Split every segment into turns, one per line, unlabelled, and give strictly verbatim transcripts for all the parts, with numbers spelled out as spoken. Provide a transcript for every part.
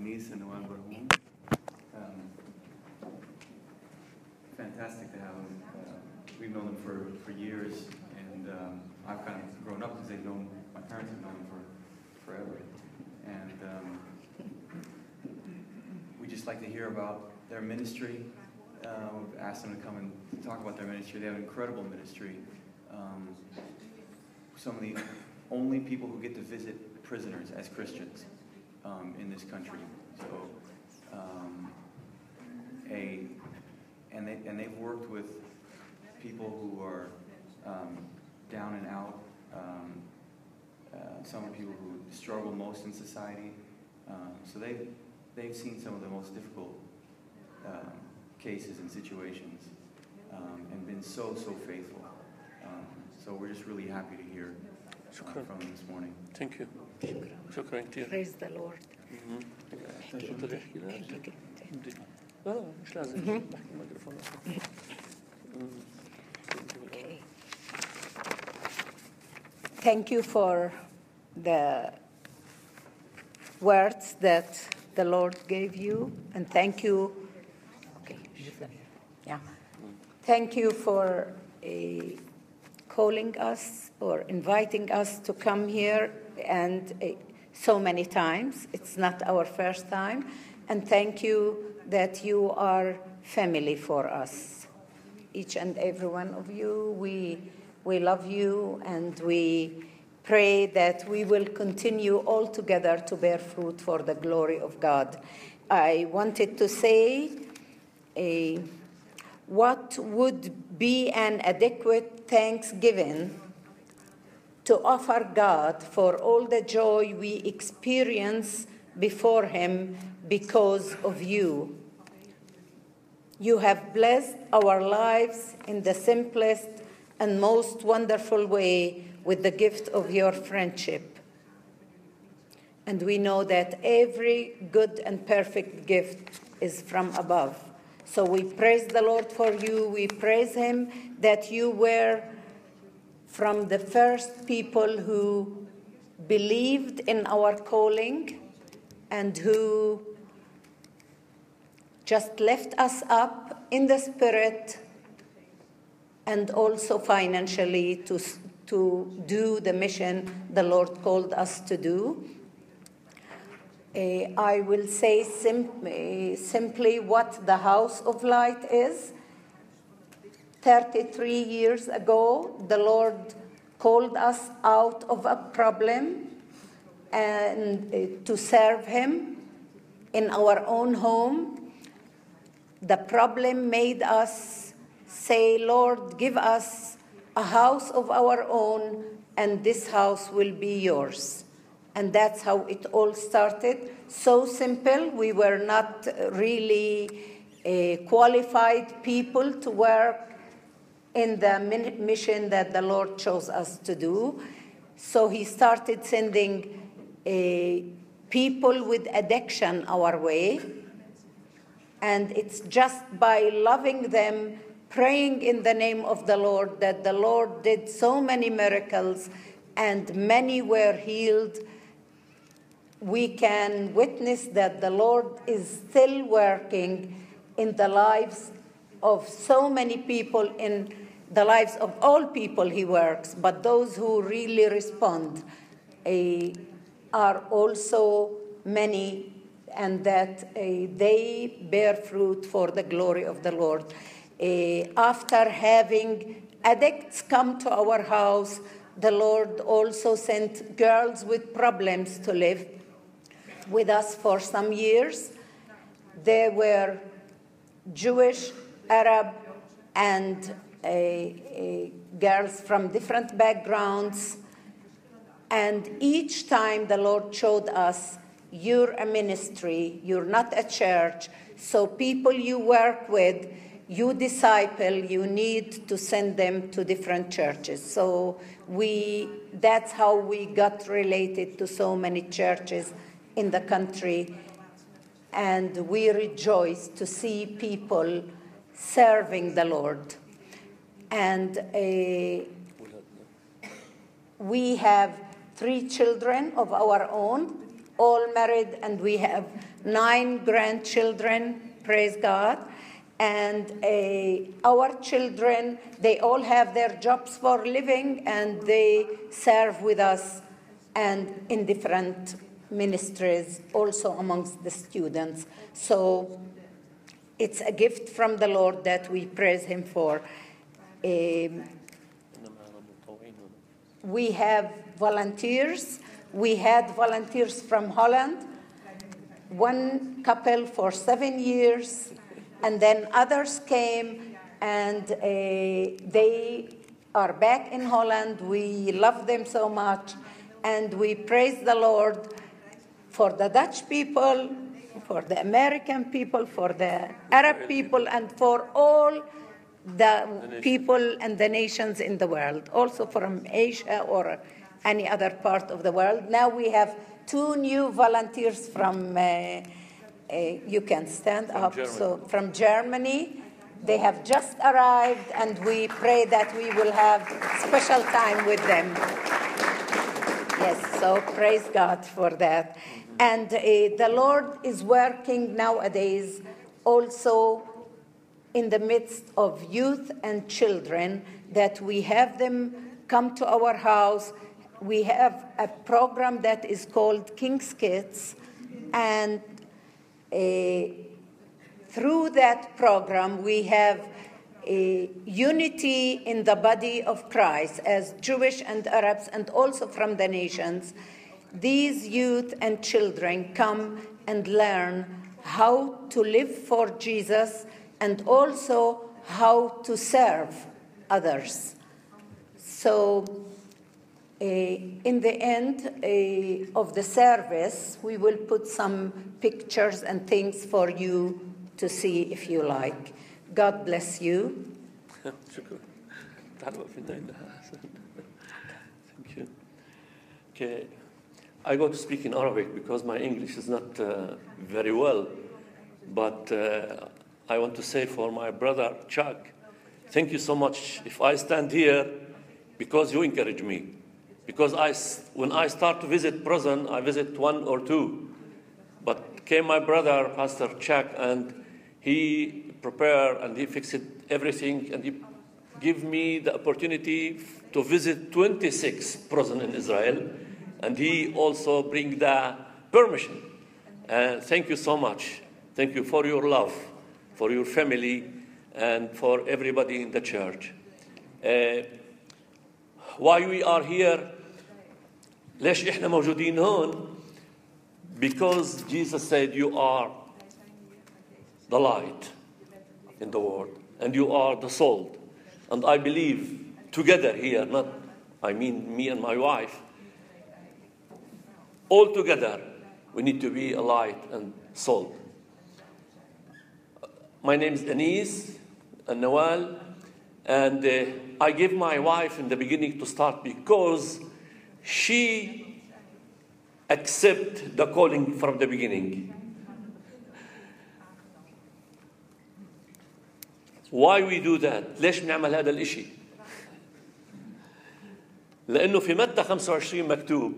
Anis and Noel Barhoum. Um, fantastic to have them. Uh, we've known them for, for years, and um, I've kind of grown up because they've known, my parents have known them for forever. And um, we just like to hear about their ministry. Uh, we've asked them to come and talk about their ministry. They have an incredible ministry. Um, some of the only people who get to visit prisoners as Christians um, in this country. So, um, a and they and they've worked with people who are um, down and out. Um, uh, some of the people who struggle most in society. Um, so they've they've seen some of the most difficult um, cases and situations, um, and been so so faithful. Um, so we're just really happy to hear uh, from them this morning.
Thank you. شكرا كثير.
Praise the Lord.
تفضل احكي لا لا مش لازم بحكي الميكروفون.
Okay. Thank you for the words that the Lord gave you, and thank you. Okay. Yeah. Thank you for uh, calling us or inviting us to come here, and uh, so many times. It's not our first time. And thank you that you are family for us. Each and every one of you, we, we love you, and we pray that we will continue all together to bear fruit for the glory of God. I wanted to say, uh, what would be an adequate thanksgiving to offer God for all the joy we experience before Him because of you. You have blessed our lives in the simplest and most wonderful way with the gift of your friendship. And we know that every good and perfect gift is from above. So we praise the Lord for you. We praise Him that you were from the first people who believed in our calling and who just left us up in the spirit and also financially to, to do the mission the Lord called us to do. Uh, I will say sim- uh, simply what the House of Light is. thirty-three years ago, the Lord called us out of a problem and uh, to serve Him in our own home. The problem made us say, Lord, give us a house of our own, and this house will be yours. And that's how it all started. So simple. We were not really uh, qualified people to work in the mission that the Lord chose us to do. So He started sending uh, people with addiction our way. And it's just by loving them, praying in the name of the Lord, that the Lord did so many miracles and many were healed. We can witness that the Lord is still working in the lives of so many people, in the lives of all people He works, but those who really respond uh, are also many, and that uh, they bear fruit for the glory of the Lord. Uh, after having addicts come to our house, the Lord also sent girls with problems to live with us for some years. They were Jewish, Arab, and uh, uh, girls from different backgrounds. And each time the Lord showed us, you're a ministry, you're not a church, so people you work with, you disciple, you need to send them to different churches. So we, that's how we got related to so many churches in the country. And we rejoice to see people serving the Lord. And uh, we have three children of our own. all married, and we have nine grandchildren, praise God. And uh, our children, they all have their jobs for living, and they serve with us and in different ministries, also amongst the students. So it's a gift from the Lord that we praise him for. Um, we have volunteers. We had volunteers from Holland, one couple for seven years, and then others came, and uh, they are back in Holland. We love them so much, and we praise the Lord for the Dutch people, for the American people, for the Arab people, and for all the people and the nations in the world, also from Asia or any other part of the world. Now we have two new volunteers from, uh, uh, you can stand
From
up,
Germany.
so from Germany. They have just arrived, and we pray that we will have special time with them. Yes, so praise God for that. And uh, the Lord is working nowadays also in the midst of youth and children, that we have them come to our house. We have a program that is called King's Kids, and uh, through that program we have a unity in the body of Christ as Jewish and Arabs, and also from the nations. These youth and children come and learn how to live for Jesus, and also how to serve others. So uh, in the end uh, of the service, we will put some pictures and things for you to see if you like. God bless you.
شكرا. تعالوا واقفين هنا. Thank you. Okay. I go to speak in Arabic because my English is not uh, very well, but uh, I want to say for my brother Chuck, thank you so much. If I stand here, because you encourage me, because I, when I start to visit prison, I visit one or two, but came my brother Pastor Chuck, and he prepared and he fixed everything, and he gave me the opportunity to visit twenty-six prison in Israel, and he also bring the permission. And thank you so much. Thank you for your love, for your family, and for everybody in the church. Uh, why we are here? ليش إحنا موجودين هون? Because Jesus said you are the light in the world, and you are the salt. And I believe together here, not I mean me and my wife, all together we need to be a light and salt. My name is Anis and Nawal, and uh, I gave my wife in the beginning to start because she accepted the calling from the beginning. Why we do that? ليش بنعمل هذا الإشي؟ لأنه في متى خمسة وعشرين مكتوب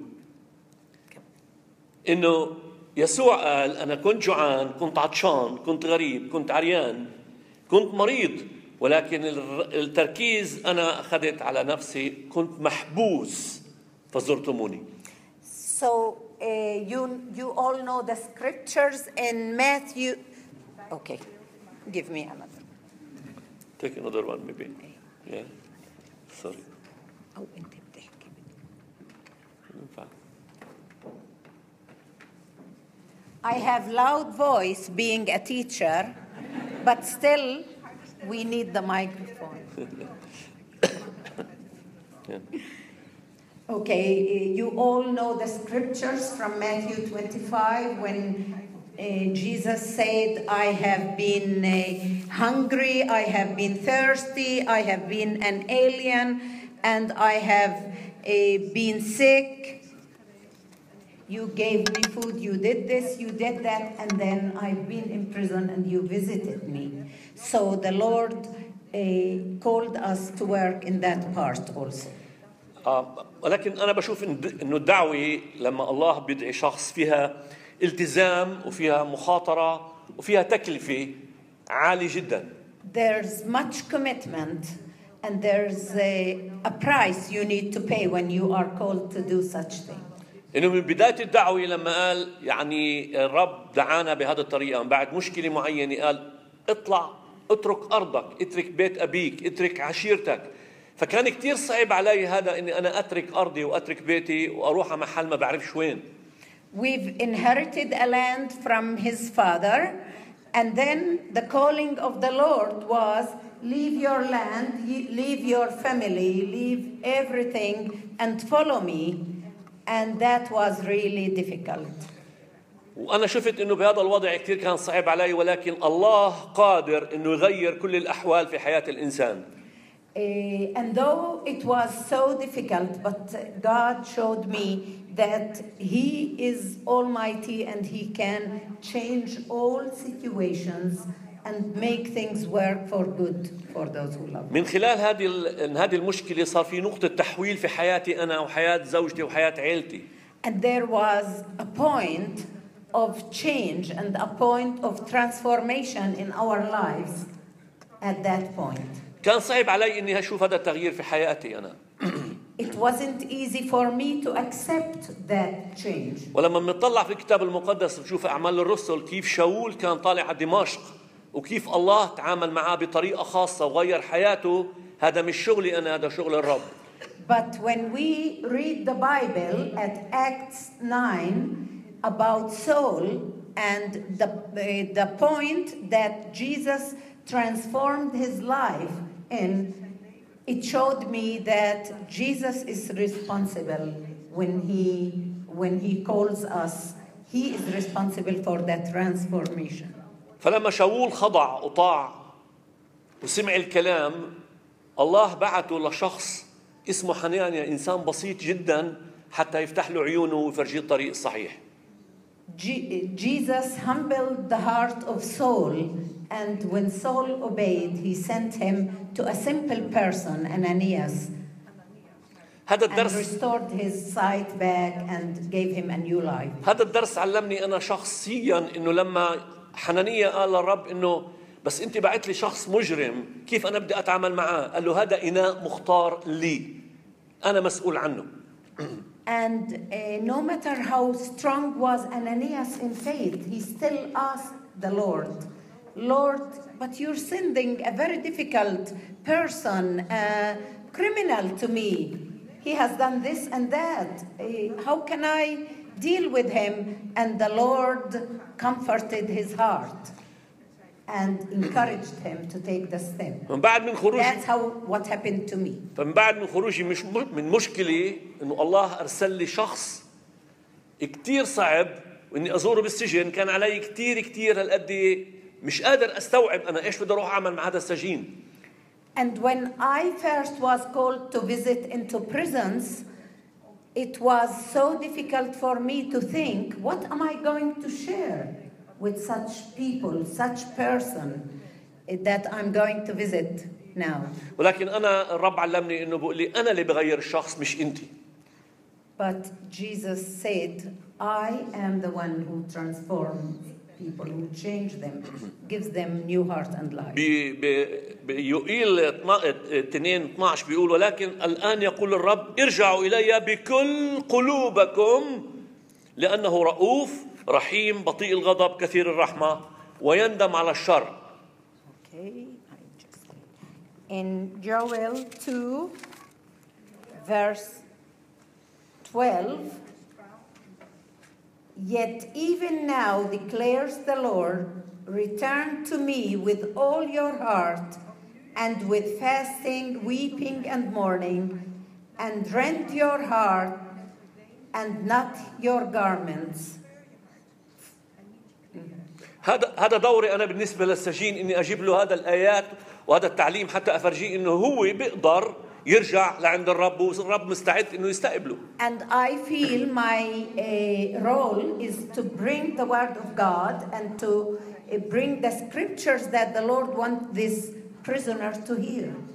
إنه يسوع قال أنا كنت جوعان، كنت عطشان، كنت غريب، كنت عريان، كنت مريض، ولكن التركيز أنا أخذت على نفسي، كنت محبوس فزرتموني.
So uh, you you all know the scriptures in Matthew. Okay, give me another.
Take another one maybe. Yeah. Sorry.
أو أنت بتحكي. I have loud voice being a teacher, but still we need the microphone.
Yeah.
Okay, you all know the scriptures from Matthew twenty-five when uh, Jesus said, I have been uh, hungry, I have been thirsty, I have been an alien, and I have uh, been sick. You gave me food, you did this, you did that, and then I've been in prison and you visited me. So the Lord uh, called us to work in that part also.
آه، ولكن أنا بشوف إن- إنه الدعوة لما الله بيدعي شخص فيها التزام وفيها مخاطرة وفيها تكلفة عالية جدا.
There's much commitment and there's a, a price you need to pay when you are called to do such thing.
إنه من بداية الدعوة لما قال يعني الرب دعانا بهذه الطريقة من بعد مشكلة معينة قال اطلع اترك أرضك اترك بيت أبيك اترك عشيرتك. فكان كتير صعب علي هذا إني أنا أترك أرضي وأترك بيتي وأروح على محل ما بعرفش وين.
We've inherited a land from his father, and then the calling of the Lord was leave your land, ye- leave your family, leave everything, and follow me. And that was really difficult.
وأنا شفت إنه بهذا الوضع كتير كان صعب علي ولكن الله قادر إنه يغير كل الأحوال في حياة الإنسان.
Eh, and though it was so difficult, but God showed me that He is Almighty and He can change all situations and make things work for good for those who love Him.
من خلال هذه ال- هذه المشكلة صار في نقطة تحويل في حياتي أنا وحياة زوجتي وحياة عيلتي.
And there was a point of change and a point of transformation in our lives at that point.
كان صعب علي إني أشوف هذا التغيير في حياتي أنا.
It wasn't easy for me to accept that change.
ولما بنطلع في الكتاب المقدس بنشوف أعمال الرسل كيف شاول كان طالع على دمشق وكيف الله تعامل معاه بطريقة خاصة وغير حياته. هذا مش شغلي أنا هذا شغل الرب.
But when we read the Bible at Acts nine about Saul and the, uh, the point that Jesus transformed his life in, it showed me that Jesus is responsible when he, when he calls us. He is responsible for that transformation.
فلما شاول خضع وطاع وسمع الكلام الله بعته لشخص اسمه حنانيا إنسان بسيط جدا حتى يفتح له عيونه ويفرجيه الطريق الصحيح.
Je- Jesus humbled the heart of Saul, and when Saul obeyed, he sent him to a simple person, Ananias,
هذا
and
الدرس
restored his sight back and gave him a new life.
هذا الدرس علمني أنا شخصيا إنه لما حنانيا قال للرب إنه بس أنت بعت لي شخص مجرم كيف أنا بدي أتعامل معاه؟ قال له هذا إناء مختار لي أنا مسؤول عنه.
And uh, no matter how strong was Ananias in faith, he still asked the Lord, Lord, but you're sending a very difficult person, a criminal to me. He has done this and that. Uh, how can I deal with him? And the Lord comforted his heart and encouraged him to take the step.
من بعد من خروج
That's how what happened to me.
فمن بعد من خروجي مش من مشكلة إنه الله أرسل لي شخص كتير صعب وإني أزوره بالسجن كان علي كتير كتير هالقد مش قادر أستوعب أنا إيش بدي أروح أعمل مع هذا السجين.
And when I first was called to visit into prisons, it was so difficult for me to think, what am I going to share with such people, such person that I'm going to visit now?
ولكن أنا الرب علمني إنه بقول لي أنا اللي بغير الشخص مش أنتي.
But Jesus said, I am the one who transforms people, who change them, gives them new heart and life.
بيوئيل اثنين اثناشر بيقول ولكن الآن يقول الرب ارجعوا إلي بكل قلوبكم لأنه رؤوف رحيم بطيء الغضب كثير الرحمة ويندم على الشر.
Okay, I just in Joel two, verse twelve, yet even now declares the Lord, return to me with all your heart and with fasting, weeping and mourning, and rend your heart and not your garments.
هذا هذا دوري أنا بالنسبة للسجين إني أجيب له هذا الآيات وهذا التعليم حتى أفرجيه إنه هو بيقدر يرجع لعند الرب والرب مستعد إنه يستقبله.
And I feel my uh, role is to bring the word of God and to uh, bring the scriptures that the Lord wants this prisoner to hear.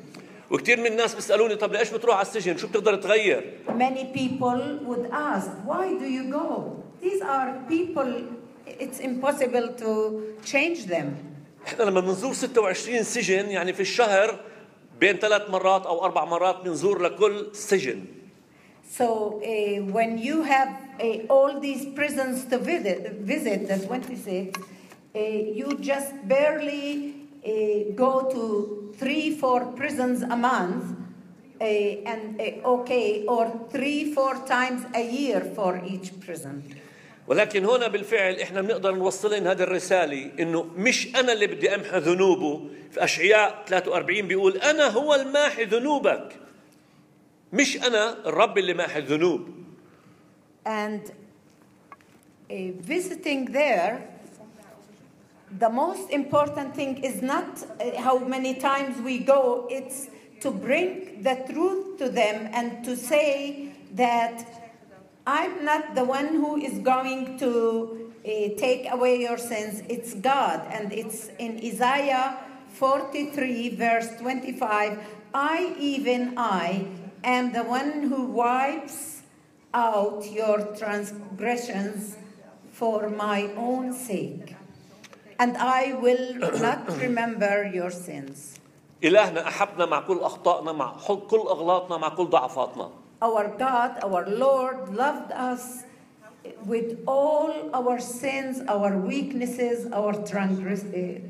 وكثير من الناس بيسألوني طب ليش بتروح على السجن؟ شو بتقدر تغير؟
Many people would ask, why do you go? These are people, it's impossible to change them.
احنا لما بنزور ستة وعشرين سجن يعني في الشهر بين ثلاث مرات او اربع مرات بنزور لكل سجن.
So uh, when you have uh, all these prisons to visit, visit the twenty-six, uh, you just barely uh, go to three, four prisons a month, uh, and uh, okay, or three, four times a year for each prison.
ولكن هنا بالفعل احنا بنقدر نوصل لهم هذه الرساله انه مش انا اللي بدي امحي ذنوبه. في اشعياء ثلاثة وأربعين بيقول انا هو الماحي ذنوبك، مش انا الرب اللي ماحي الذنوب.
And uh, visiting there, the most important thing is not uh, how many times we go, it's to bring the truth to them and to say that I'm not the one who is going to uh, take away your sins. It's God. And it's in Isaiah forty-three, verse twenty-five, I, even I, am the one who wipes out your transgressions for my own sake. And I will not remember your sins.
إلهنا أحبنا مع كل أخطائنا، مع كل أغلاطنا، مع كل ضعفاتنا.
Our God, our Lord, loved us with all our sins, our weaknesses, our transitions.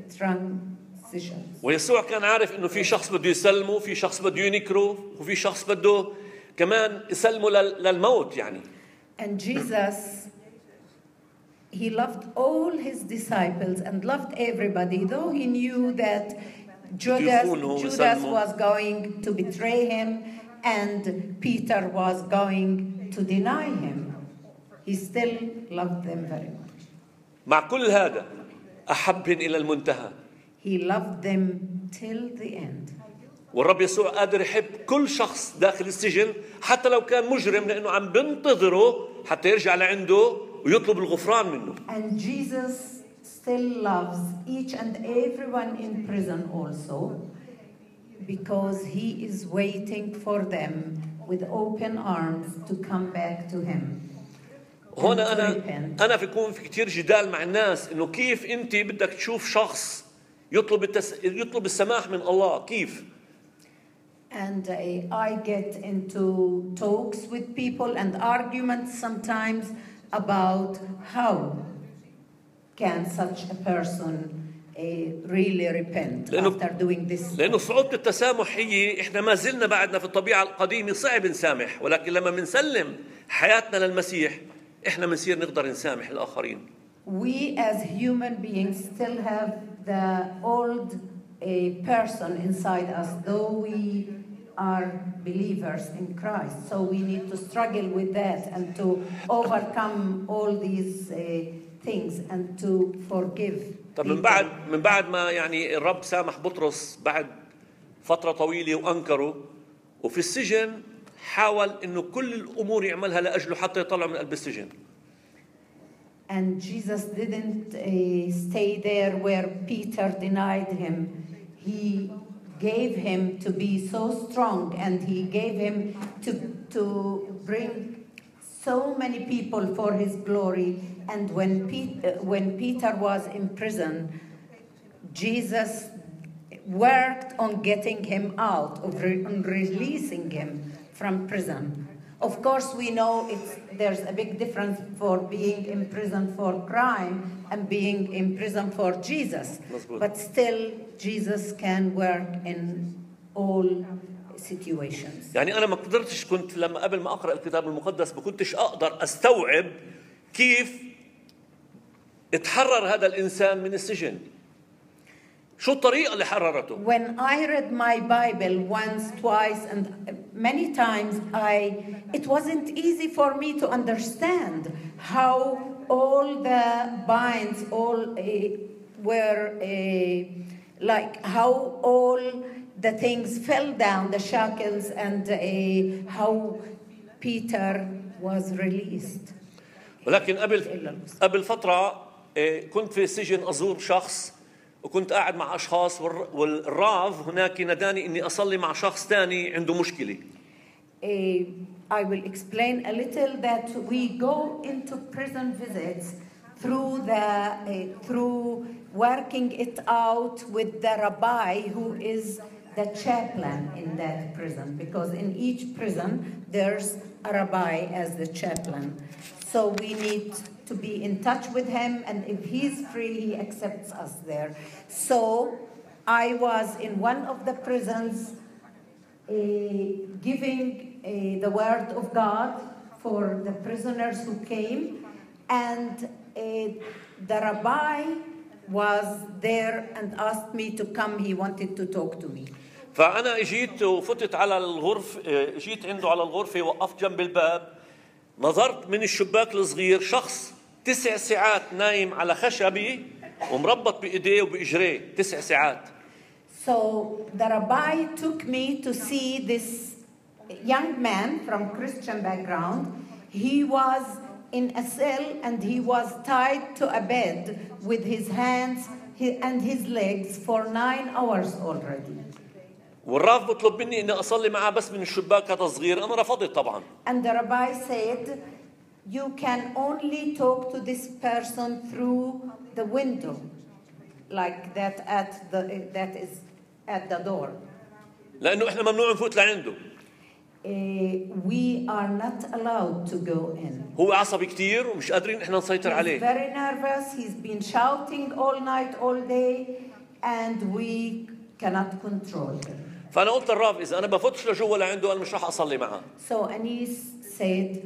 ويسوع كان عارف إنه في شخص بده يسلمه، في شخص بده ينكره، وفي شخص بده كمان يسلمه للموت يعني.
And Jesus, he loved all his disciples and loved everybody, though he knew that Judas, Judas was going to betray him and Peter was going to deny him. He still loved them very much.
مع كل هذا أحبهم إلى المنتهى.
He loved them till the end.
والرب يسوع قادر يحب كل شخص داخل السجن حتى لو كان مجرم، لأنه عم بنتظره حتى يرجع لعنده ويطلب الغفران منه.
And Jesus still loves each and everyone in prison also, because he is waiting for them with open arms to come back to him.
هنا أنا أنا بيكون في كتير جدال مع الناس إنه كيف أنت بدك تشوف شخص يطلب التس... يطلب السماح من الله كيف؟
And I, I get into talks with people and arguments sometimes about how can such a person uh, really repent after doing this.
لأنه صعوبة التسامح هي إحنا ما زلنا بعدنا في الطبيعة القديمة صعب نسامح، ولكن لما بنسلم حياتنا للمسيح إحنا بنصير نقدر نسامح الآخرين.
We as human beings still have the old a person inside us, though we are believers in Christ. So we need to struggle with that and to overcome all these uh, things and to forgive.
طب من بعد من بعد ما يعني الرب سامح بطرس بعد فترة طويلة وأنكره وفي السجن حاول إنه كل الأمور يعملها لأجله حتى يطلع من قلب السجن.
And Jesus didn't uh, stay there where Peter denied him. He gave him to be so strong, and he gave him to, to bring so many people for his glory. And when, Pete, uh, when Peter was in prison, Jesus worked on getting him out, of re- on releasing him from prison. Of course, we know it's, there's a big difference for being in prison for crime and being in prison for Jesus. But still, Jesus can work in all situations.
يعني أنا ما قدرتش كنت لما قبل ما أقرأ الكتاب المقدس ما كنتش أقدر أستوعب كيف اتحرر هذا الإنسان من السجن. شو الطريقة اللي حررته؟
When I read my Bible once, twice, and many times, I it wasn't easy for me to understand how all the binds, all uh, were uh, like how all the things fell down, the shackles, and uh, how Peter was released.
ولكن قبل قبل فترة كنت في السجن أزور شخص وكنت قاعد مع أشخاص والراف هناك ناداني إني أصلي مع شخص تاني عنده مشكلة.
Uh, I will explain a little that we go into prison visits through the uh, through working it out with the rabbi who is the chaplain in that prison, because in each prison there's a rabbi as the chaplain. So we need to be in touch with him, and if he's free, he accepts us there. So I was in one of the prisons uh, giving uh, the word of God for the prisoners who came, and uh, the rabbi was there and asked me to come. He wanted to talk to me.
فأنا اجيت وفتت على الغرف، اجيت عنده على الغرفة، وقفت جنب الباب، نظرت من الشباك الصغير شخص تسع ساعات نايم على خشبي ومربط بإيديه وبإجريه تسع ساعات.
So the rabbi took me to see this young man from Christian background. He was in a cell and he was tied to a bed with his hands and his legs for nine hours already.
والراف بطلب مني إني أصلي معه بس من الشباك هذا الصغير، أنا رفضت طبعا.
And the rabbi said, you can only talk to this person through the window, like that at the that is at the door.
لأنه إحنا ممنوع نفوت لعنده.
Uh, we are not allowed to go in.
هو عصبي كتير ومش قادرين إحنا نسيطر عليه.
He's very nervous. He's been shouting all night, all day, and we cannot control him.
فأنا قلت للراف إذا أنا بفوتش لجوا لعنده أنا مش راح أصلي معه.
So Anis said,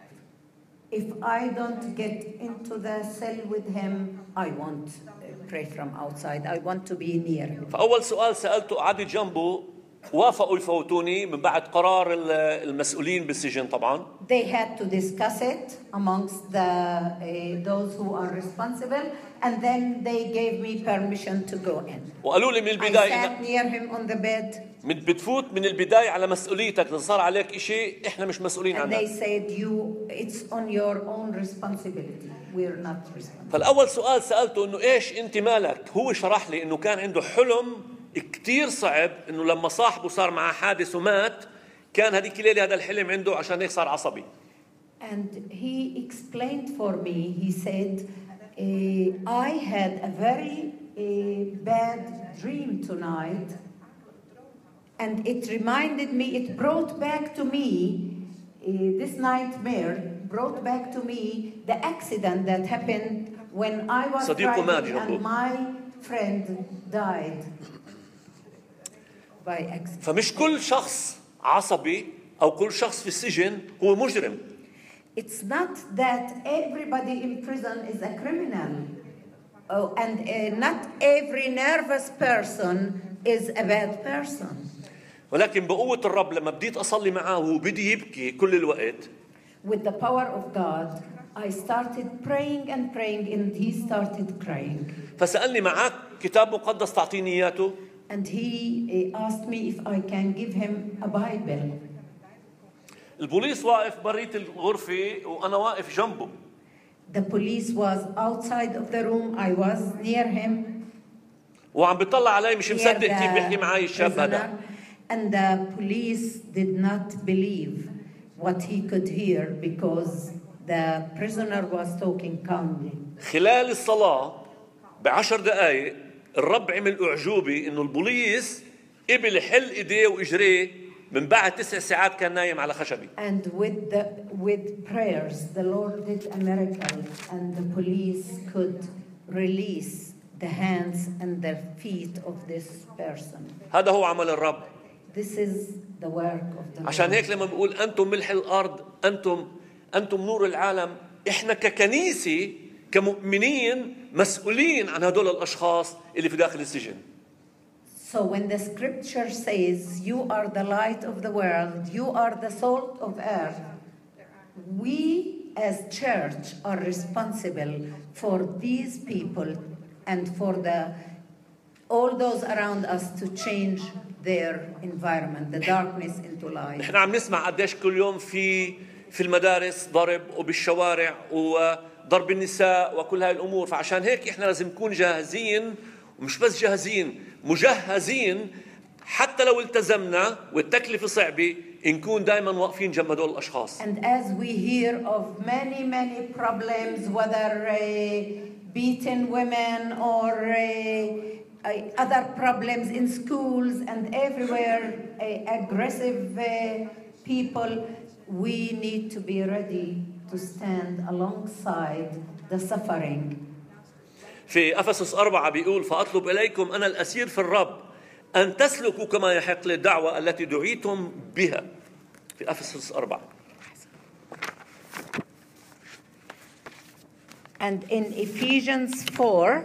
if I don't get into the cell with him, I won't pray from outside. I want to be near him.
فأول سؤال سألته قعدت جنبه، وافقوا يفوتوني من بعد قرار المسؤولين بالسجن طبعا.
They had to discuss it amongst the uh, those who are responsible, and then they gave me permission to go in.
وقالوا لي من
I
البداية
sat near him on the bed.
من بتفوت من البداية على مسؤوليتك، إذا صار عليك إشي إحنا مش مسؤولين
And they
عنها.
said, you, it's on your own responsibility. We're not responsible.
فالأول سؤال سألته إنه إيش أنت مالك؟ هو شرح لي إنه كان عنده حلم كتير صعب، إنه لما صاحبه صار معه حادث ومات، كان هذيك الليلة هذا الحلم عنده عشان هيك صار عصبي.
And he explained for me, he said, uh, I had a very uh, bad dream tonight, and it reminded me, it brought back to me, uh, this nightmare brought back to me the accident that happened when I was driving and my friend died by accident.
فمش كل شخص عصبي أو كل شخص في السجن هو مجرم.
It's not that everybody in prison is a criminal, oh, and uh, not every nervous person is a bad person.
ولكن بقوة الرب لما بديت أصلي معه وبدي يبكي كل الوقت.
With the power of God, I started praying and praying, and he started crying.
فسألني معك كتاب مقدس تعطيني إياته.
And he uh, asked me if I can give him a Bible.
البوليس واقف بريت الغرفة وأنا واقف جنبه.
The police was outside of the room. I was near him.
وعم بيطلع علي مش مصدق كيف بيحكي معي الشاب هذا.
And the police did not believe what he could hear because the prisoner was talking calmly.
خلال الصلاة بعشر دقائق الرب عمل أعجوبة إنه البوليس قبل يحل إيديه وإجريه من بعد تسع ساعات كان نايم على خشبي.
And with the with prayers, the Lord did a miracle, and the police could release the hands and the feet of this person.
هذا هو عمل الرب.
This is the work of the Lord.
عشان هيك لما بقول أنتم ملح الأرض، أنتم أنتم نور العالم، إحنا ككنيسة كمؤمنين مسؤولين عن هدول الأشخاص اللي في داخل السجن.
So when the scripture says, you are the light of the world, you are the salt of earth, we as church are responsible for these people and for the all those around us to change their environment, the darkness into light.
إحنا عم نسمع قديش كل يوم في في المدارس ضرب وبالشوارع وضرب النساء وكل هاي الأمور، فعشان هيك إحنا لازم نكون جاهزين ومش بس جاهزين، مجهزين حتى لو التزمنا والتكلفة صعبة نكون دائما واقفين جنب هدول الأشخاص.
And as we hear of many, many problems, whether uh, beaten women or uh, uh, other problems in schools and everywhere, uh, aggressive uh, people, we need to be ready to stand alongside the suffering.
في أفسس أربعة بيقول فأطلب إليكم أنا الأسير في الرب أن تسلكوا كما يحق للدعوة التي دعيتم بها. في أفسس أربعة.
And in Ephesians four,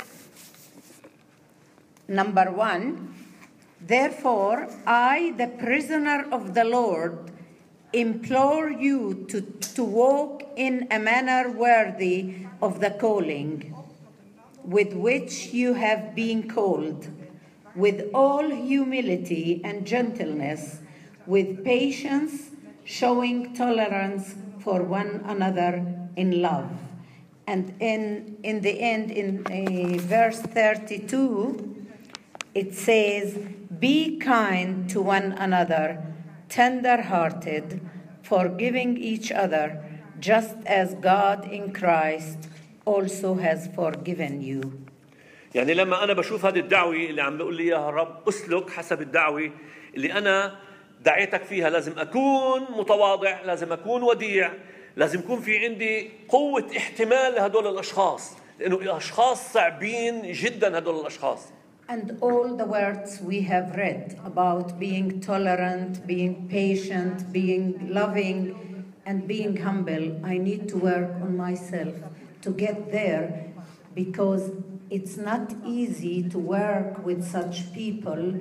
number one, therefore I, the prisoner of the Lord, implore you to, to walk in a manner worthy of the calling with which you have been called, with all humility and gentleness, with patience, showing tolerance for one another in love. And in, in the end, in uh, verse thirty-two, it says, be kind to one another, tender-hearted, forgiving each other, just as God in Christ also has forgiven you.
يعني لما أنا بشوف هذه الدعوة اللي عم بقول لي إياها الرب، أسلك حسب الدعوة اللي أنا دعيتك فيها، لازم أكون متواضع، لازم أكون وديع، لازم يكون في عندي قوة احتمال لهدول الأشخاص، لأنه أشخاص صعبين جدا هدول الأشخاص.
And all the words we have read about being tolerant, being patient, being loving, and being humble, I need to work on myself to get there, because it's not easy to work with such people,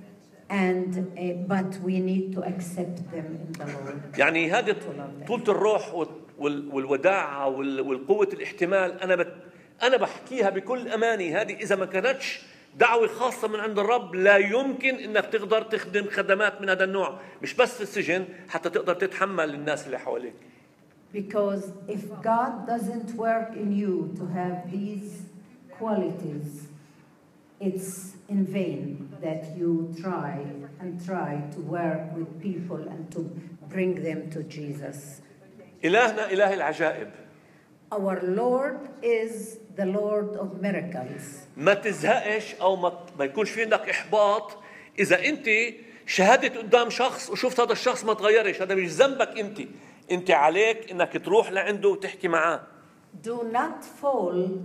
and uh, but we need to accept them in the Lord.
يعني هذه طولة الروح والوداعة والقوة الاحتمال أنا بت أنا بحكيها بكل أماني. هذه إذا ما كانتش دعوة خاصة من عند الرب لا يمكن إنك تقدر تخدم خدمات من هذا النوع، مش بس في السجن، حتى تقدر تتحمل الناس اللي حواليك.
Because if God doesn't work in you to have these qualities, it's in vain that you try and try to work with people and to bring them to Jesus.
إلهنا إله العجائب.
Our Lord is the Lord of miracles.
ما تزهقش أو ما ما يكونش في عندك إحباط إذا أنت شهدت قدام شخص وشفت هذا الشخص ما تغيرش. هذا مش ذنبك أنت. أنت عليك إنك تروح لعنده وتحكي معاه.
Do not fall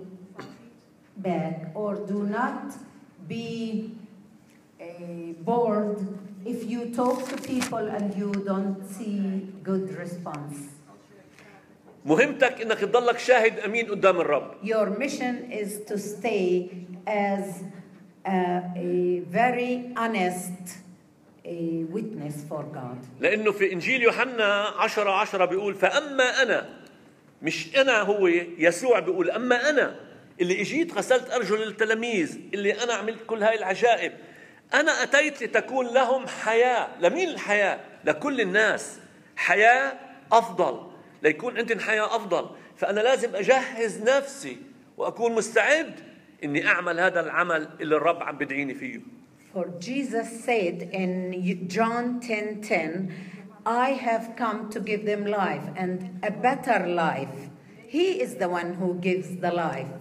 back or do not be uh, bored if you talk to people and you don't see good response.
مهمتك إنك تضلك شاهد أمين قدام الرب.
Your mission is to stay as a, a very honest a witness for God.
لأنه في إنجيل يوحنا عشرة عشرة بيقول فأما أنا، مش أنا هو يسوع بيقول أما أنا اللي إجيت غسلت أرجل التلاميذ، اللي أنا عملت كل هاي العجائب، أنا أتيت لتكون لهم حياة. لمين الحياة؟ لكل الناس، حياة أفضل، ليكون عندنا حياة أفضل. فأنا لازم أجهز نفسي وأكون مستعد إني أعمل هذا العمل اللي الرب عم بدعيني فيه.
For Jesus said in John ten ten, I have come to give them life and a better life. He is the one who gives the life.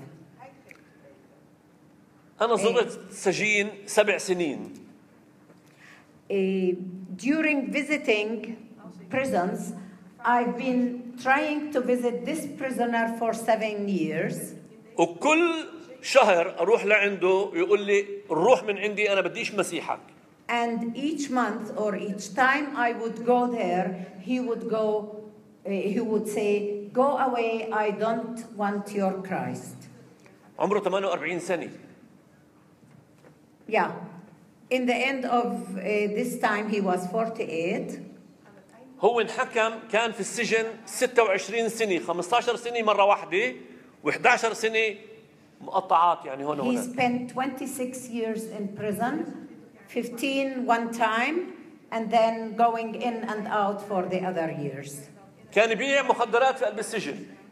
أنا زرت سجين سبع سنين.
Uh, during visiting prisons, I've been trying to visit this prisoner for seven years.
وكل شهر أروح لعنده يقول لي الروح من عندي أنا بديش مسيحك.
And each month or each time I would go there, he would go, uh, he would say, go away, I don't want your Christ.
عمره ثمانية وأربعين سنة.
Yeah. In the end of uh, this time, he was forty-eight.
هو انحكم كان في السجن ستة وعشرين سنة، خمسة عشر سنة مرة واحدة وإحدى عشرة سنة مقطعات يعني هون
He
وهنا.
spent twenty-six years in prison, fifteen one time, and then going in and out for the other years.
كان يبيع مخدرات في قلب السجن.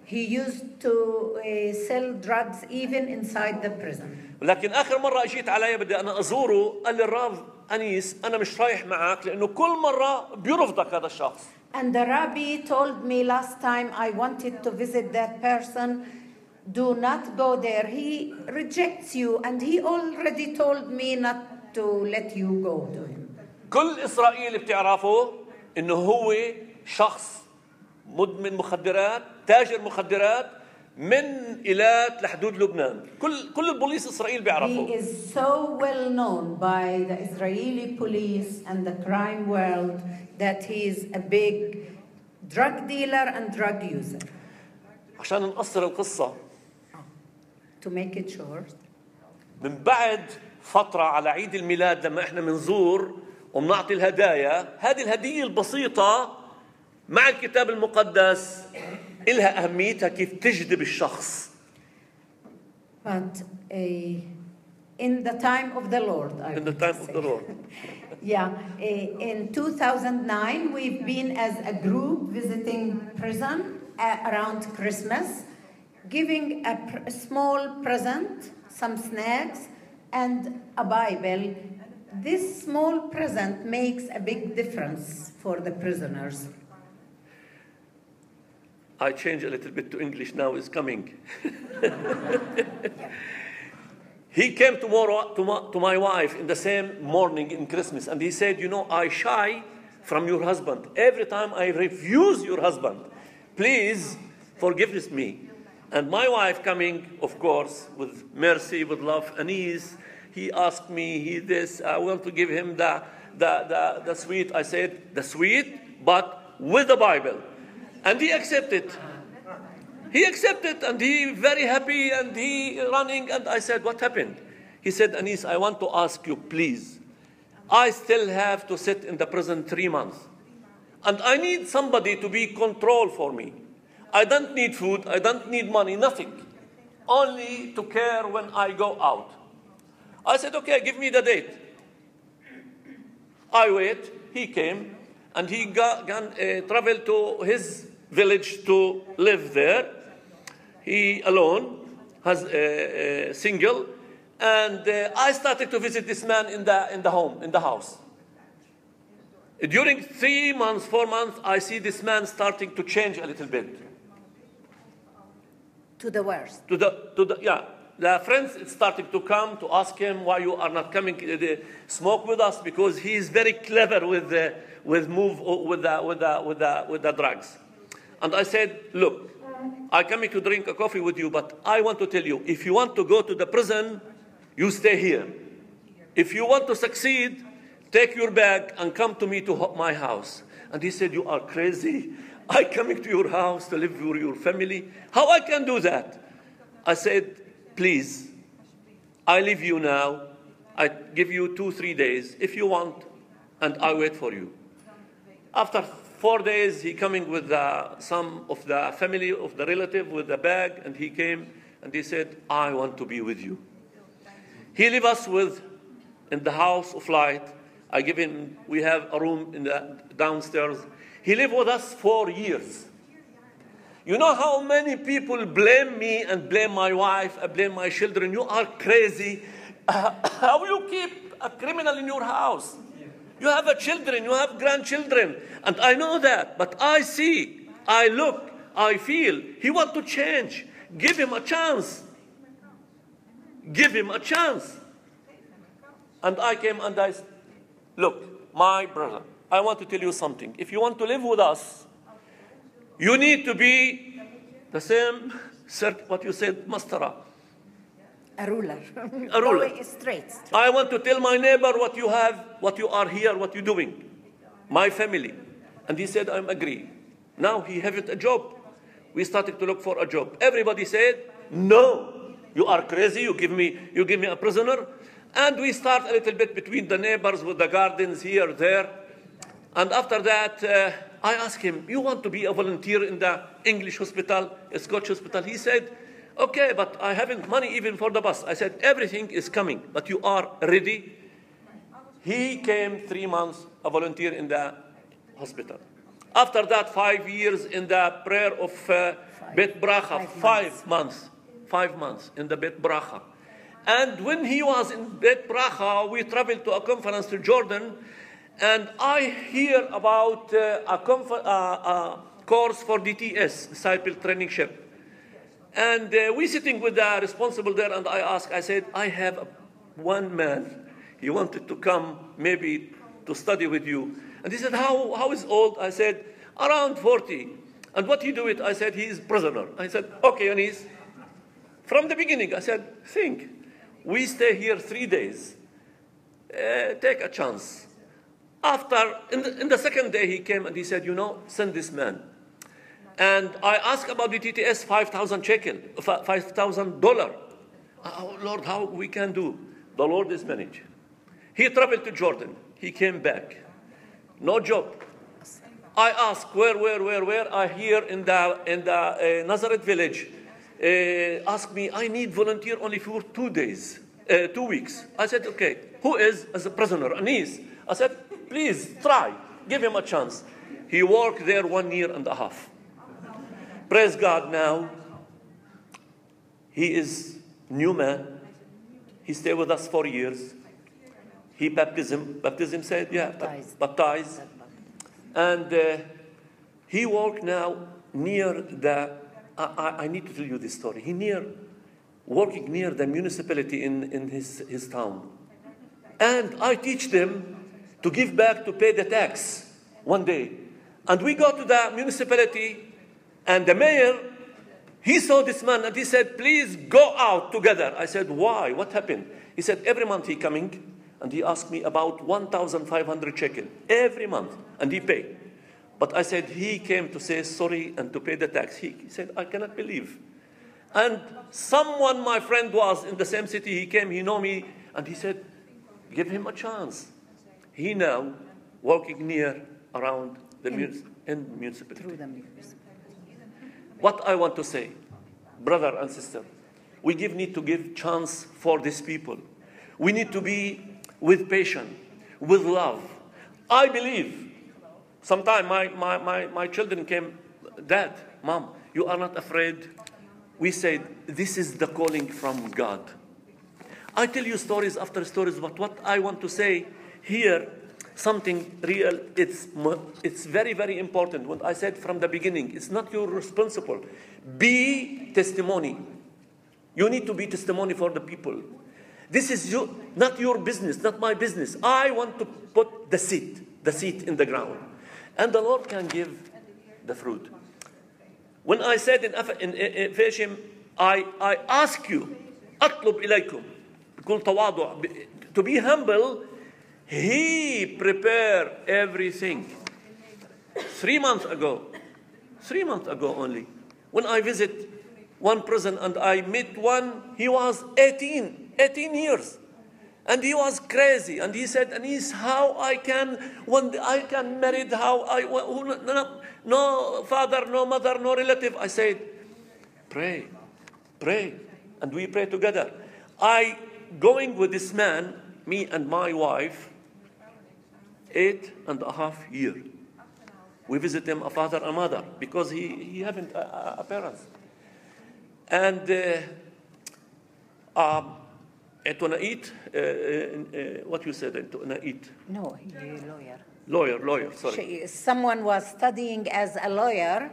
He used to uh, sell drugs even inside the prison.
لكن آخر مرة أجيت علي بدي أنا أزوره قال لي الراف أنيس أنا مش رايح معك لأنه كل مرة بيرفضك هذا الشخص.
And the rabbi told me last time I wanted to visit that person, do not go there. He rejects you, and he already told me not to let you go to him.
كل إسرائيل بتعرفه إنه هو شخص مدمن مخدرات، تاجر مخدرات من إيلات لحدود لبنان. كل كل البوليس إسرائيل بيعرفه.
He is so well known by the Israeli police and the crime world that he is a big drug dealer and drug user.
عشان نقصر القصة.
To make it short.
من بعد فترة على عيد الميلاد لما إحنا منزور ومنعطي الهدايا، هذه الهدية البسيطة مع الكتاب المقدس إلها أهميتها كيف تجذب الشخص.
But uh, in the time of the Lord, I
In the
would
time
say.
of the Lord.
Yeah, uh, in two thousand nine, we've been as a group visiting prison uh, around Christmas, giving a, pr- a small present, some snacks, and a Bible. This small present makes a big difference for the prisoners.
I change a little bit to English now, is coming. He came tomorrow to my, to my wife in the same morning in Christmas, and he said, you know, I shy from your husband. Every time I refuse your husband, please forgive me. And my wife coming, of course, with mercy, with love and ease, he asked me, he this, I want to give him the, the, the, the sweet. I said, the sweet, but with the Bible. And he accepted. He accepted, and he very happy, and he running. And I said, what happened? He said, Anis, I want to ask you, please. I still have to sit in the prison three months. And I need somebody to be control for me. I don't need food. I don't need money, nothing. Only to care when I go out. I said, okay, give me the date. I wait. He came, and he got, got, uh, traveled to his village to live there. He alone, has a, a single, and uh, I started to visit this man in the in the home, in the house. During three months, four months, I see this man starting to change a little bit.
To the worst.
To the to the yeah, the friends started to come to ask him why you are not coming to smoke with us, because he is very clever with the with move with the with the with the with the drugs. And I said, look, I'm coming to drink a coffee with you, but I want to tell you, if you want to go to the prison, you stay here. If you want to succeed, take your bag and come to me to my house. And he said, you are crazy. I coming to your house to live with your family. How I can do that? I said, please, I leave you now. I give you two, three days if you want, and I wait for you. After four days, he coming with uh, some of the family of the relative with a bag, and he came and he said, I want to be with you. He leave us with in the house of light. I give him, we have a room in the downstairs. He lived with us for years. You know how many people blame me and blame my wife, and blame my children. You are crazy. Uh, how you keep a criminal in your house? You have a children, you have grandchildren. And I know that, but I see, I look, I feel. He want to change. Give him a chance. Give him a chance. And I came and I said, look, my brother, I want to tell you something. If you want to live with us, you need to be the same, what you said, mastara.
A ruler.
A ruler.
Go straight, straight.
I want to tell my neighbor what you have, what you are here, what you're doing. My family. And he said, I'm agree. Now he haven't a job. We started to look for a job. Everybody said, no, you are crazy. You give me, you give me a prisoner. And we start a little bit between the neighbors with the gardens here, there. And after that, uh, I asked him, you want to be a volunteer in the English hospital, a Scotch hospital? He said, okay, but I haven't money even for the bus. I said, everything is coming, but you are ready? He came three months, a volunteer in the hospital. After that, five years in the prayer of uh, Bet Bracha,
Five
five months. Five months in the Bet Bracha. And when he was in Bet Bracha, we traveled to a conference to Jordan, and I hear about uh, a, confer- uh, a course for D T S, Disciple Training Ship. And uh, we sitting with the responsible there, and I asked, I said, I have a, one man, he wanted to come maybe to study with you. And he said, how, how is old? I said, around forty. And what he do it? I said, he is prisoner. I said, okay, Anis. From the beginning, I said, think, we stay here three days. Uh, take a chance. After, in the, in the second day, he came and he said, you know, send this man. And I asked about the T T S, five thousand shekel, five thousand dollars. Oh, Lord, how we can do? The Lord is managed. He traveled to Jordan. He came back. No job. I asked, where, where, where, where? I hear in the, in the uh, Nazareth village. Uh, ask me, I need volunteer only for two days, uh, two weeks. I said, okay. Who is as a prisoner? Anis. I said, please try. Give him a chance. He worked there one year and a half. Praise God now. He is new man. He stayed with us for years. He baptism, baptism said, yeah, baptized. baptized. And uh, he worked now near the, I, I, I need to tell you this story. He near, working near the municipality in, in his, his town. And I teach them to give back to pay the tax one day. And we go to the municipality, and the mayor, he saw this man and he said, please go out together. I said, why? What happened? He said, every month he coming and he asked me about one thousand five hundred shekel every month, and he pay. But I said, he came to say sorry and to pay the tax. He, he said, I cannot believe. And someone, my friend, was in the same city. He came, he know me, and he said, give him a chance. He now working near around the
in,
munic- in municipality.
Through the municipality.
What I want to say, brother and sister, we give, need to give chance for these people. We need to be with patience, with love. I believe, sometimes my, my, my, my children came, Dad, Mom, you are not afraid. We said, this is the calling from God. I tell you stories after stories, but what I want to say here, something real, it's, it's very, very important. When I said from the beginning, it's not your responsible. Be testimony. You need to be testimony for the people. This is you, not your business, not my business. I want to put the seed, the seed in the ground. And the Lord can give the fruit. When I said in Ephesians, I, I ask you, أطلب إليكم, بكل تواضع, to be humble. He prepared everything. Three months ago, three months ago only, when I visit one prison and I met one, he was eighteen, eighteen years. And he was crazy. And he said, Anis, how I can, when I can marry, how I, no, no father, no mother, no relative. I said, pray, pray. And we pray together. I, going with this man, me and my wife, eight and a half years. We visit him, a father and mother, because he, he haven't a, a parents. And uh, um, at eat, uh, uh, what you said, at eat?
No, he's a lawyer.
Lawyer, lawyer, sorry.
She, someone was studying as a lawyer.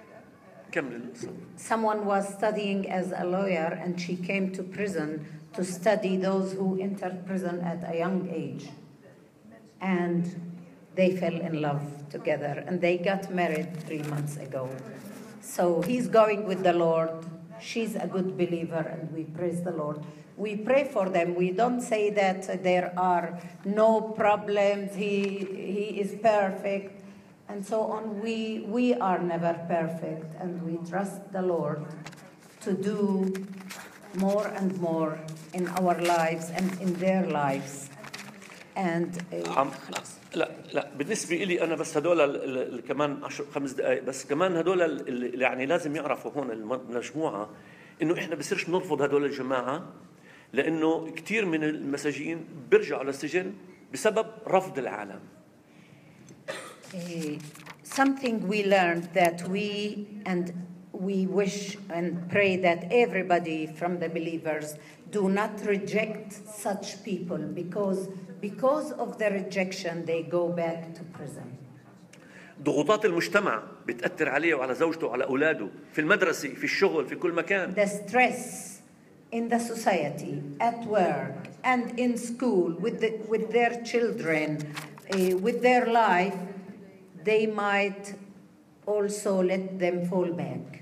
Someone was studying as a lawyer, and she came to prison to study those who entered prison at a young age. And they fell in love together, and they got married three months ago. So he's going with the Lord. She's a good believer, and we praise the Lord. We pray for them. We don't say that there are no problems, he, he is perfect, and so on. We, we are never perfect, and we trust the Lord to do more and more in our lives and in their lives. And uh,
لا لا بالنسبة لي أنا بس هدول كمان عشر خمس دقائق بس كمان هدول اللي يعني لازم يعرفوا هون المجموعة إنه إحنا بصيرش نرفض هدول الجماعة لأنه كتير من المساجين بيرجعوا للسجن بسبب رفض العالم.
Uh, something we learned that we and we wish and pray that everybody from the believers do not reject such people, because because of the rejection they go back to prison.
ضغوطات المجتمع بتأثر عليه وعلى زوجته وعلى أولاده في المدرسة في الشغل في كل مكان.
The stress in the society, at work and in school, with the, with their children, uh, with their life, they might also let them fall back.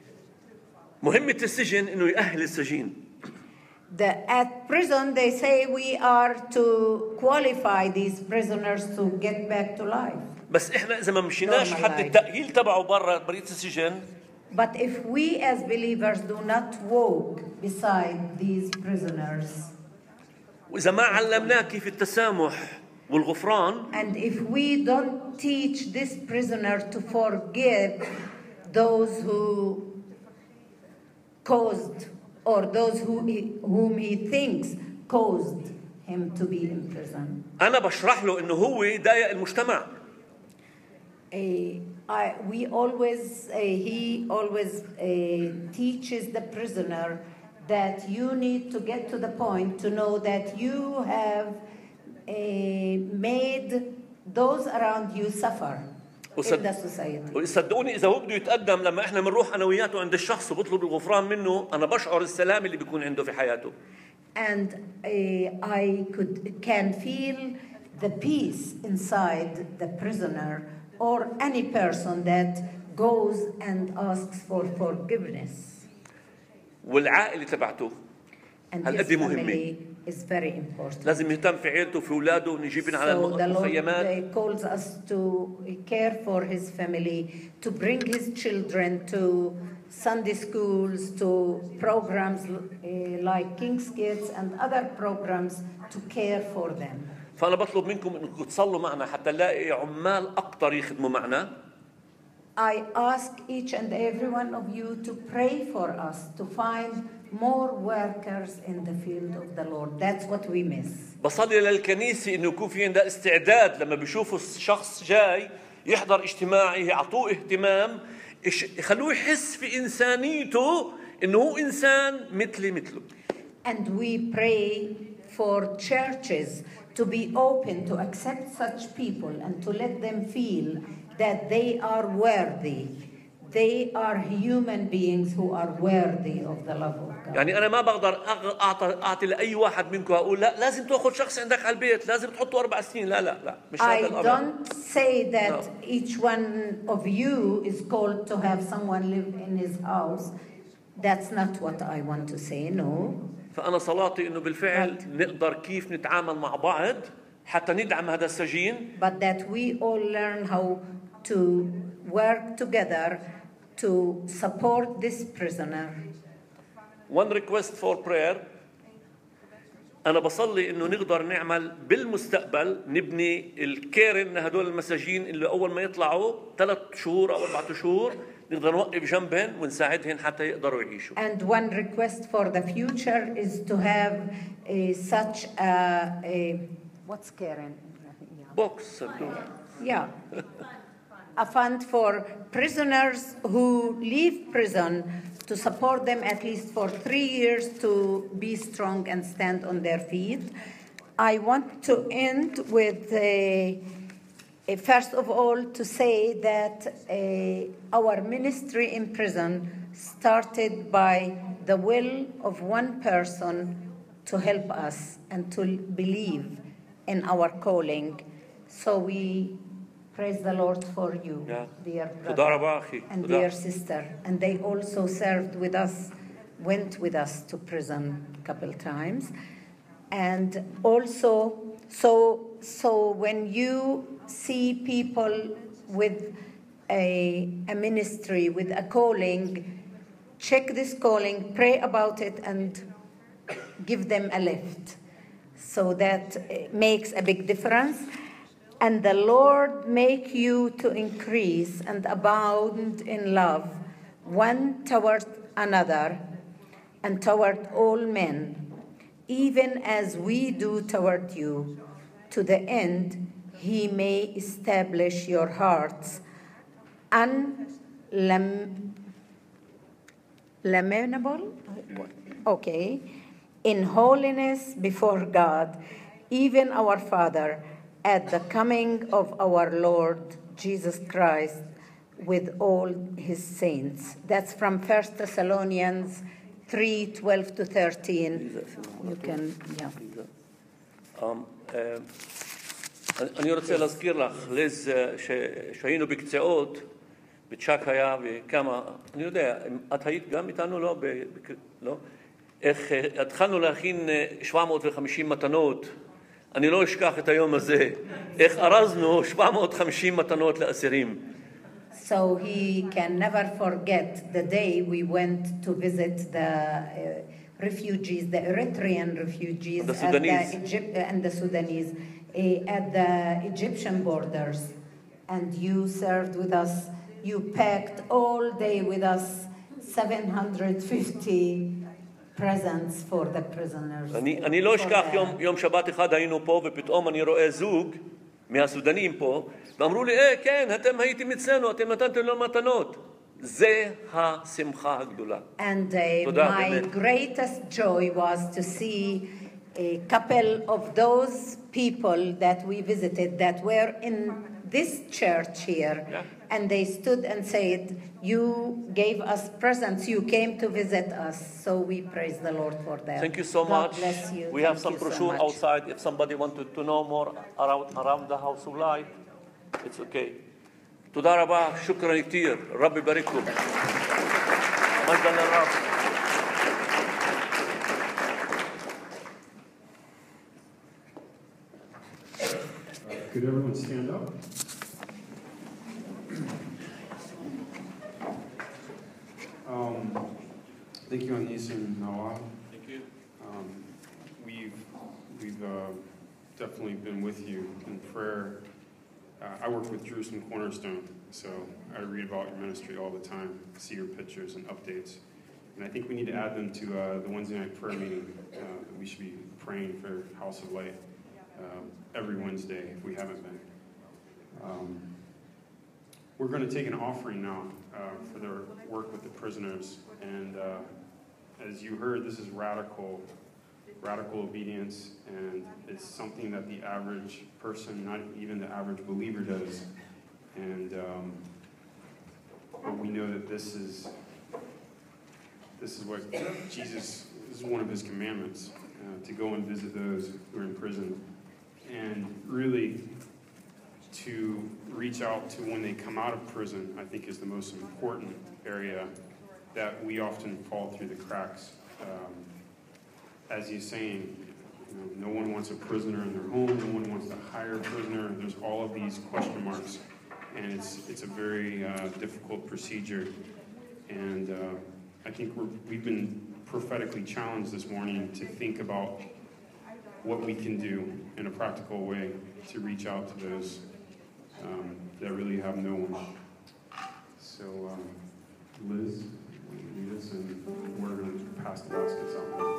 مهمة السجن إنه يأهل السجين.
The, at prison, they say we are to qualify these prisoners to get back to life.
بس إحنا إذا ما مشيناش
Normal
حد
life.
التأهيل تبعه برا برية السجن.
But if we as believers do not walk beside these prisoners,
وإذا ما علمناه كيف التسامح والغفران.
and if we don't teach this prisoner to forgive those who caused or those who he, whom he thinks caused him to be in prison.
أنا بشرح له إنه هو ضايق المجتمع.
Uh, I, we always, uh, he always uh, teaches the prisoner that you need to get to the point to know that you have uh, made those around you suffer in the society.
وصدقوني إذا هو بده يتقدم لما إحنا بنروح أنا وياته عند الشخص وبطلب الغفران منه أنا بشعر السلام اللي بيكون عنده في حياته.
And uh, I could can feel the peace inside the prisoner or any person that goes and asks for forgiveness.
والعائلة تبعته
And his
هالقد مهمة.
family is very important.
لازم يهتم في عائلته وفي أولاده ونجيبن على
So the Lord
المخيمات.
uh, calls us to care for his family, to bring his children to Sunday schools, to programs uh, like King's Kids and other programs to care for them.
فأنا بطلب منكم إنكم تصلوا معنا حتى نلاقي عمال أكتر يخدموا معنا.
I ask each and every one of you to pray for us to find more workers in the field of the Lord. That's what we miss.
بصلي للكنيسة إنه يكون في عندها استعداد لما بيشوفوا شخص جاي يحضر اجتماع يعطوه اهتمام يخلوه يحس في إنسانيته إنه هو إنسان مثلي مثله.
And we pray for churches to be open to accept such people and to let them feel that they are worthy. They are human beings who are worthy of the love of God.
يعني أنا ما بقدر أعطي أعطي لأي واحد منكم أقول لا لازم تأخذ شخص عندك على البيت لازم تحطه أربع سنين لا لا لا مش هذا
I
الأمر.
don't say that
No.
each one of you is called to have someone live in his house. That's not what I want to say, no.
فأنا صلاتي إنه بالفعل نقدر كيف نتعامل مع بعض حتى ندعم هذا السجين.
But that we all learn how to work together to support this prisoner.
One request for prayer. أنا بصلي إنه نقدر نعمل بالمستقبل نبني الكيرن لهدول المساجين اللي أول ما يطلعوا ثلاث شهور أو أربعة شهور نقدر نوقف جنبهم ونساعدهم حتى يقدروا يعيشوا.
And one request for the future is to have a, such a, a what's Karen?
Box.
Yeah. A fund for prisoners who leave prison to support them at least for three years to be strong and stand on their feet. I want to end with, a, a, first of all, to say that a, our ministry in prison started by the will of one person to help us and to believe in our calling. So we praise the Lord for you,
Yeah.
dear
تدار
brother
باخي.
and
تدار.
dear sister. And they also served with us, went with us to prison a couple times. And also, so, so when you see people with a, a ministry, with a calling, check this calling, pray about it, and give them a lift. So that uh, makes a big difference. And the Lord make you to increase and abound in love, one toward another and toward all men, even as we do toward you, to the end he may establish your hearts unlamentable, okay, in holiness before God, even our Father, at the coming of our Lord Jesus Christ with all his saints. That's from First Thessalonians three, twelve to thirteen. You can, yeah.
Um, uh, אני רוצה להזכיר לך, ליז, שהיינו בקצאות, בצ'ק היה וכמה, אני יודע, את היית גם איתנו, לא? ב, לא? איך התחלנו להכין שבע מאות וחמישים מתנות, אני לא אשכח את היום הזה, איך ארזנו שבע מאות וחמישים מתנות לאסירים.
So he can never forget the day we went to visit the uh, refugees, the Eritrean refugees
the
at the
Sudanese.
Egypt, and the Sudanese uh, at the Egyptian borders. And you served with us, you packed all day with us seven hundred fifty presents for the prisoners.
אני, אני לא אשכח יום, יום שבת אחד היינו פה ופתאום אני רואה זוג מהסודנים פה ואמרו לי, אה, כן, אתם הייתם אצלנו, אתם נתנתם לנו מתנות. זה השמחה הגדולה.
And uh, my greatest joy was to see a couple of those people that we visited that were in this church here.
Yeah.
And they stood and said, you gave us presents, you came to visit us. So we praise the Lord for that.
Thank you so
God
much.
bless you.
We
Thank
have some
you so
brochure
much.
outside. If somebody wanted to know more around, around the House of Life, it's okay. תודה רבה, שוכרן כתיר, רבי בריקו. מגדל הרב.
Could everyone stand up? Um, thank you, Anis and Nawal.
Thank you.
Um, we've we've uh, definitely been with you in prayer. Uh, I work with Jerusalem Cornerstone, so I read about your ministry all the time, see your pictures and updates. And I think we need to add them to uh, the Wednesday night prayer meeting. Uh, we should be praying for House of Light uh, every Wednesday if we haven't been. Um, we're going to take an offering now uh, for their work with the prisoners. And uh, as you heard, this is radical, radical obedience, and it's something that the average person, not even the average believer, does. And um, but we know that this is this is what Jesus, this is one of his commandments, uh, to go and visit those who are in prison, and really to reach out to when they come out of prison, I think is the most important area that we often fall through the cracks. Um, as he's saying, you know, no one wants a prisoner in their home, no one wants to hire a prisoner. There's all of these question marks, and it's it's a very uh, difficult procedure. And uh, I think we're, we've been prophetically challenged this morning to think about what we can do in a practical way to reach out to those um, that really have no one. So, um, Liz, lead us, and we're going to pass the baskets out now.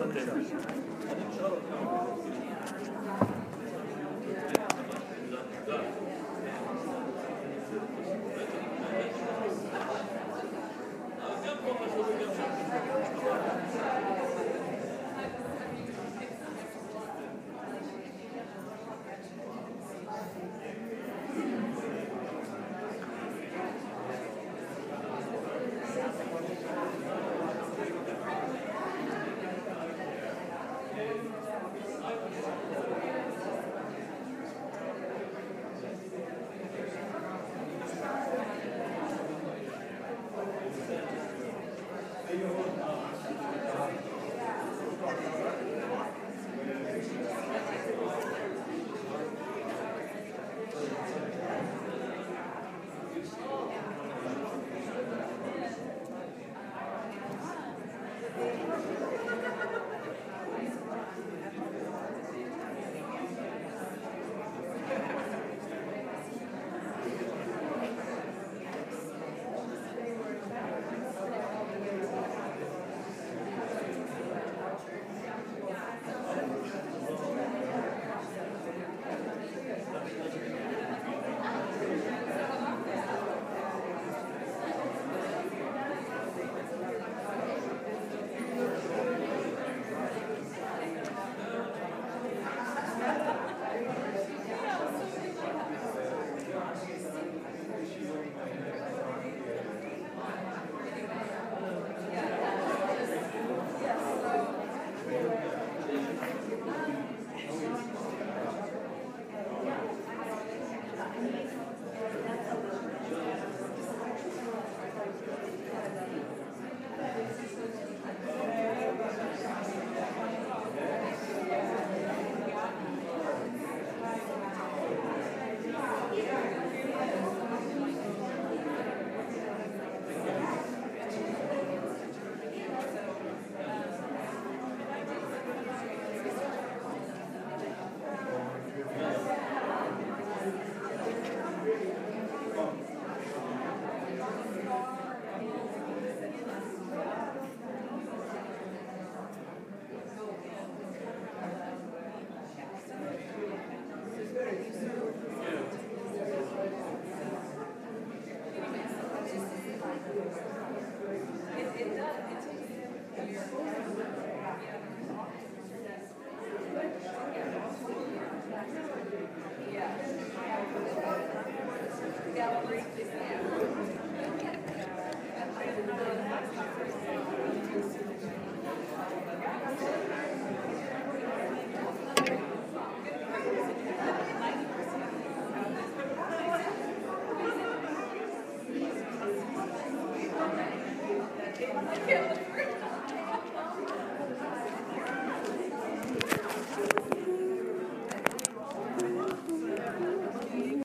Yeah.